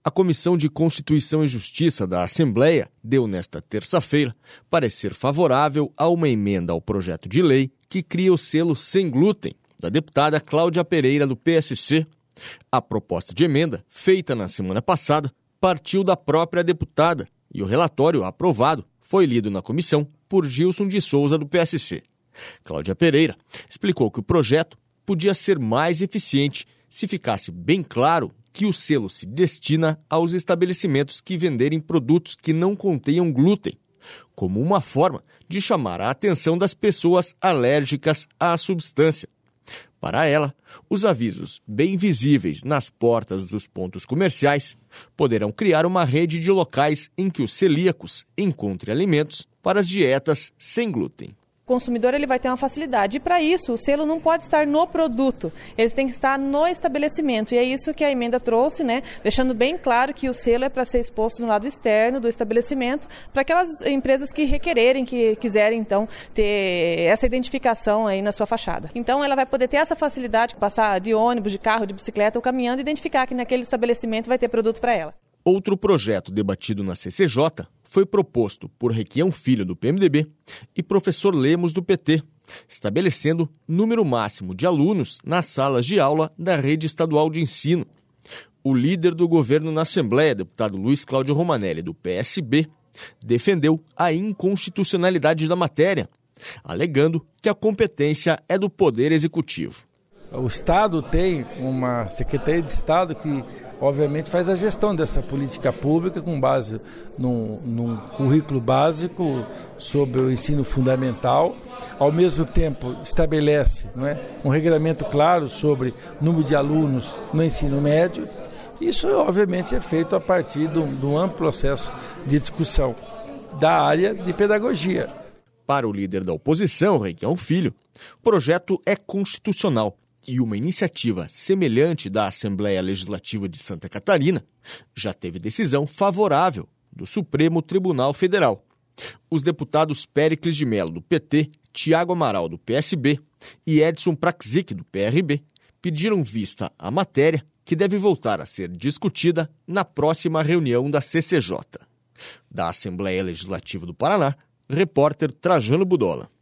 A Comissão de Constituição e Justiça da Assembleia deu nesta terça-feira parecer favorável a uma emenda ao projeto de lei que cria o selo sem glúten, da deputada Cláudia Pereira, do PSC. A proposta de emenda, feita na semana passada, partiu da própria deputada e o relatório aprovado foi lido na comissão por Gilson de Souza, do PSC. Cláudia Pereira explicou que o projeto podia ser mais eficiente se ficasse bem claro que o selo se destina aos estabelecimentos que venderem produtos que não contenham glúten, como uma forma de chamar a atenção das pessoas alérgicas à substância. Para ela, os avisos bem visíveis nas portas dos pontos comerciais poderão criar uma rede de locais em que os celíacos encontrem alimentos para as dietas sem glúten. O consumidor ele vai ter uma facilidade e para isso o selo não pode estar no produto, eles têm que estar no estabelecimento e é isso que a emenda trouxe, deixando bem claro que o selo é para ser exposto no lado externo do estabelecimento para aquelas empresas que requererem, que quiserem então ter essa identificação aí na sua fachada. Então ela vai poder ter essa facilidade de passar de ônibus, de carro, de bicicleta ou caminhando e identificar que naquele estabelecimento vai ter produto para ela. Outro projeto debatido na CCJ foi proposto por Requião Filho, do PMDB, e professor Lemos, do PT, estabelecendo número máximo de alunos nas salas de aula da rede estadual de ensino. O líder do governo na Assembleia, deputado Luiz Cláudio Romanelli, do PSB, defendeu a inconstitucionalidade da matéria, alegando que a competência é do Poder Executivo. O Estado tem uma Secretaria de Estado que, obviamente, faz a gestão dessa política pública com base num currículo básico sobre o ensino fundamental. Ao mesmo tempo, estabelece um regulamento claro sobre o número de alunos no ensino médio. Isso, obviamente, é feito a partir de um amplo processo de discussão da área de pedagogia. Para o líder da oposição, Requião Filho, o projeto é constitucional. E uma iniciativa semelhante da Assembleia Legislativa de Santa Catarina já teve decisão favorável do Supremo Tribunal Federal. Os deputados Péricles de Mello, do PT, Tiago Amaral, do PSB e Edson Praxic, do PRB, pediram vista à matéria que deve voltar a ser discutida na próxima reunião da CCJ. Da Assembleia Legislativa do Paraná, repórter Trajano Budola.